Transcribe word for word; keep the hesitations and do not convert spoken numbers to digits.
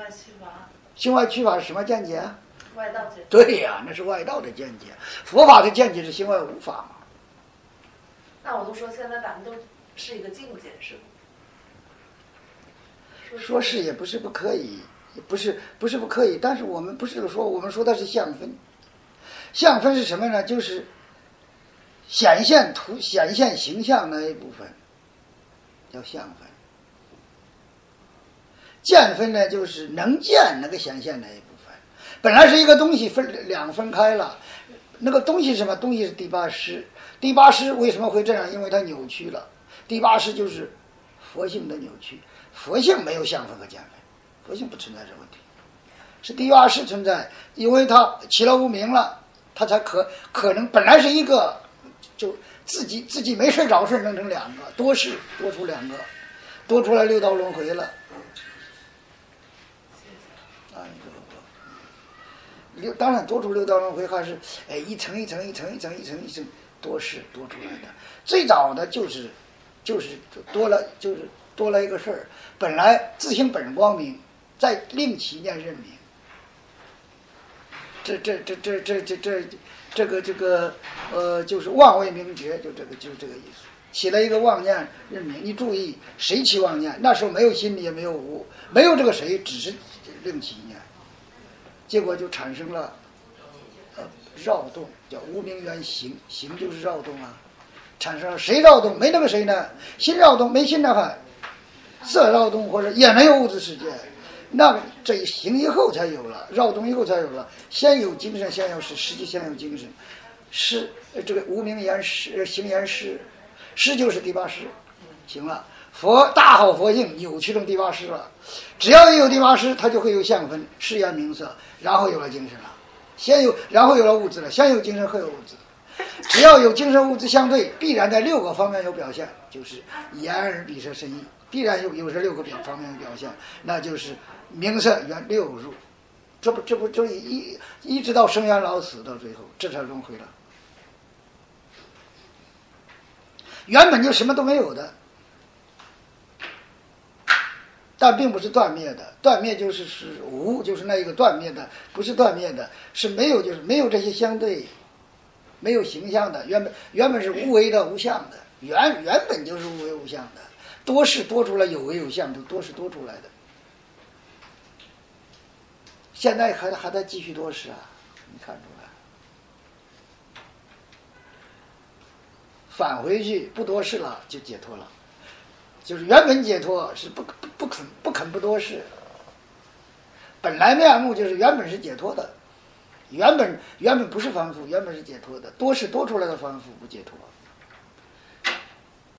外驱法。 心外驱法是什么见解？ 外道见解。 对呀、那是外道的见解。佛法的见解是心外无法嘛。 那我都说现在咱们都是一个境界，是不？ 说是也不是不可以，不是不是不可以，但是我们不是说，我们说的是相分。相分是什么呢？就是显现图显现形象那一部分叫相分。见分呢，就是能见那个显现那一部分。本来是一个东西分两分开了，那个东西是什么？东西是第八识。第八识为什么会这样？因为它扭曲了。第八识就是佛性的扭曲。佛性没有相分和见分，佛性不存在这问题，是第八识存在，因为它起了无明了，它才可可能本来是一个，就自己自己没睡着时弄成两个，多事多出两个，多出来六道轮回了。啊，六当然多出六道轮回还是哎一层一层一层一层一层一层多事多出来的，最早的就是就是多了就是。多了一个事儿，本来自性本光明，再另起念认明。这这这这这这这这个这个呃，就是妄为明觉，就这个就是这个意思。起了一个妄念认明，你注意，谁起妄念？那时候没有心理，也没有无，没有这个谁，只是另起念，结果就产生了呃扰动，叫无明缘行，行就是扰动啊，产生了谁扰动？没那个谁呢？心扰动，没心的话。色扰动或者也没有物质世界，那这一行以后才有了，扰动以后才有了。先有精神，先有识，实际先有精神。识这个无明言识，行言识，识就是第八识。行了，佛大好佛性扭曲成第八识了。只要有第八识，它就会有相分，识言名色，然后有了精神了。先有，然后有了物质了。先有精神，后有物质。只要有精神物质相对，必然在六个方面有表现，就是眼耳鼻舌身意。必然有有这六个表方面的表现，那就是名色缘六入，这不这不就一一直到生缘老死到最后，这才轮回了。原本就什么都没有的，但并不是断灭的，断灭就是是无，就是那一个断灭的，不是断灭的，是没有，就是没有这些相对，没有形象的，原本原本是无为的无相的，原原本就是无为无相的。多是多出来，有为有相，就多是多出来的。现在还还在继续多是啊，你看出来？返回去不多事了，就解脱了。就是原本解脱是不不不肯不肯不多事，本来面目就是原本是解脱的，原本原本不是凡夫，原本是解脱的，多是多出来的凡夫不解脱。